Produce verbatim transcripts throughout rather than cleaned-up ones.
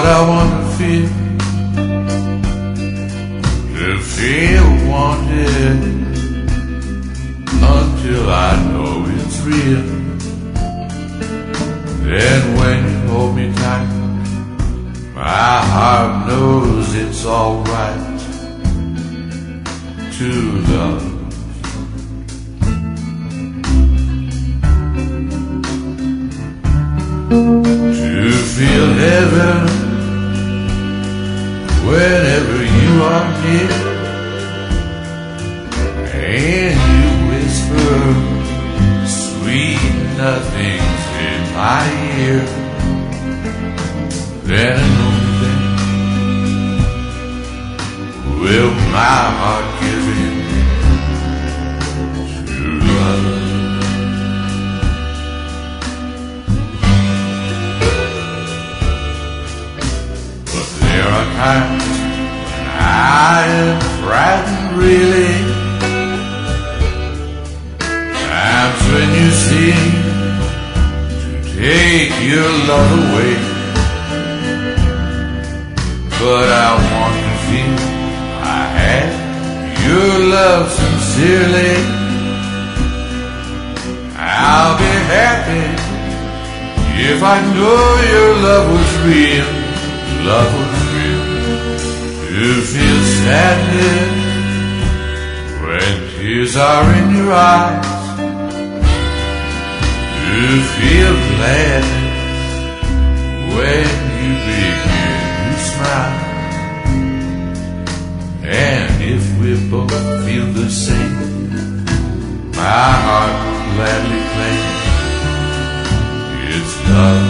what I want to feel, to feel wanted until I know it's real. Then when you hold me tight, my heart knows it's alright to love. To feel heaven whenever you are near, and you whisper sweet nothings in my ear. Then and only then will my heart give in to love. But there are times when I am frightened, really. Times when you seem to take your love away. But I want to feel I have your love sincerely. I'll be happy if I know your love was real. Love was real. To feel sadness when tears are in your eyes. To feel gladness when you begin to smile. And if we both feel the same, my heart will gladly claim it's love.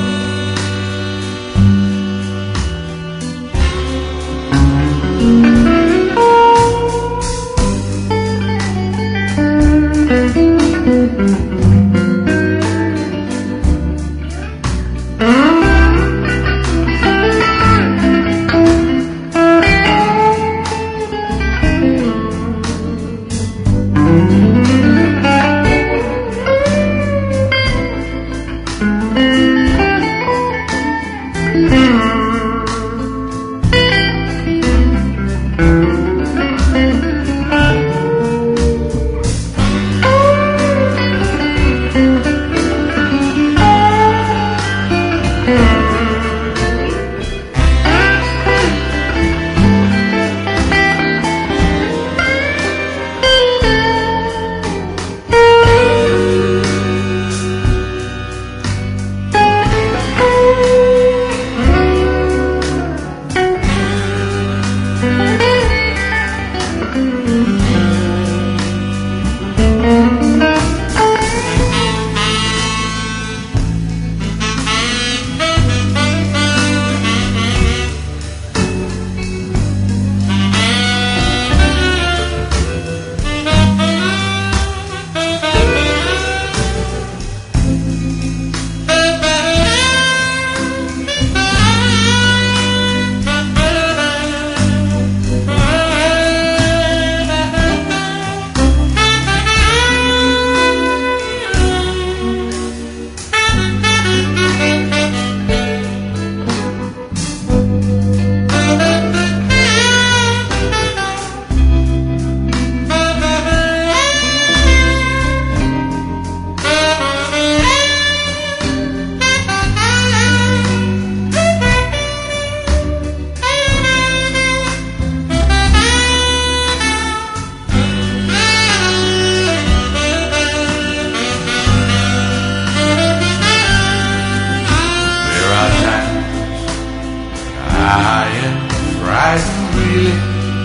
I am frightened, really.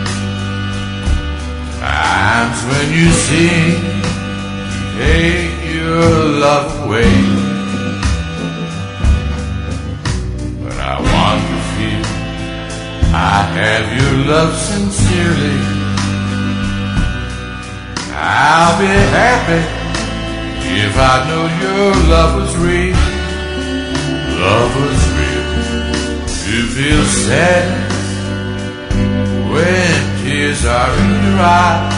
Times when you seem to take your love away. But I want to feel I have your love sincerely. I'll be happy if I know your love was real. Love was real. To feel sadness when tears are in your eyes.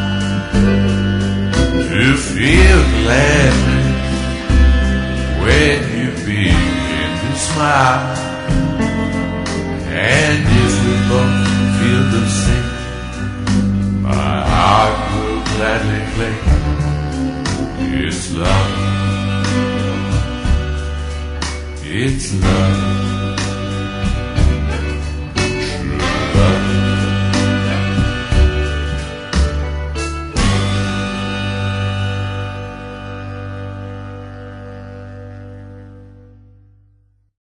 To feel gladness when you begin to smile. And if we both feel the